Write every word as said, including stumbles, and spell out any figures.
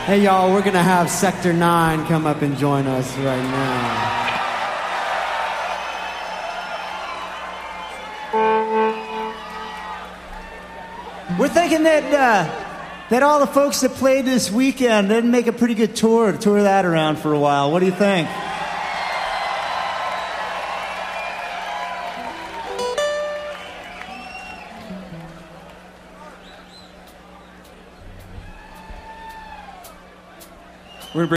Hey, y'all, we're going to have Sector nine come up and join us right now. We're thinking that uh, that all the folks that played this weekend didn't make a pretty good tour, tour that around for a while. What do you think? We're gonna bring